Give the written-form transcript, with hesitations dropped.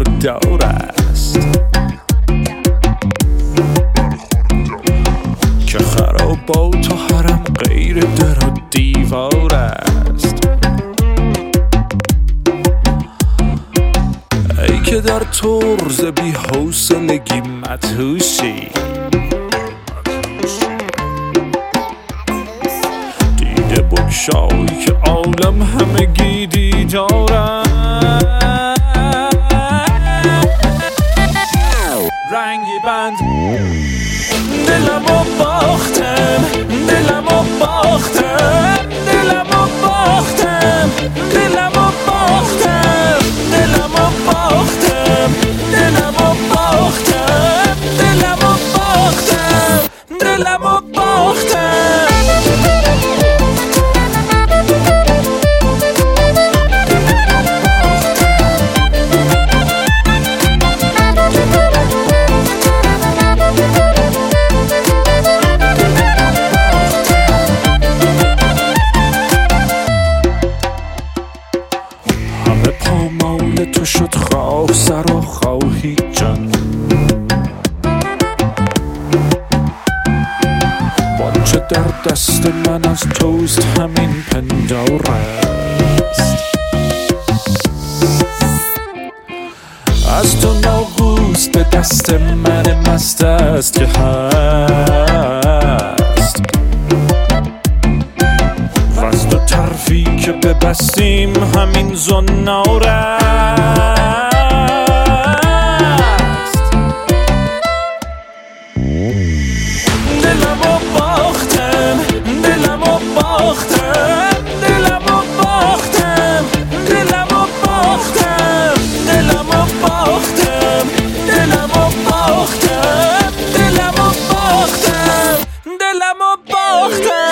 برخوردار است که خرابات و حرم غیر در و دیوار است. ای که در طرز بی حوصلگی مدهوشی، دیده بگشای که عالم همگی دیدارم. رنگی بند دلمو باختم، دلمو باختم، دلمو باختم، دلمو باختم، دلمو باختم، دلمو باختم، دلمو باختم، دلمو باختم. تو شد خواه سر و خواهی جان، بانچه در دست من از توست همین پندار است. از تو ناقوس به دست من مست است که هست، و از دو طرفی که ببستیم همین زنار است. دلمو باختم، دلمو باختم، دلمو باختم، دلمو باختم، دلمو باختم، دلمو باختم، دلمو باختم، دلمو باختم.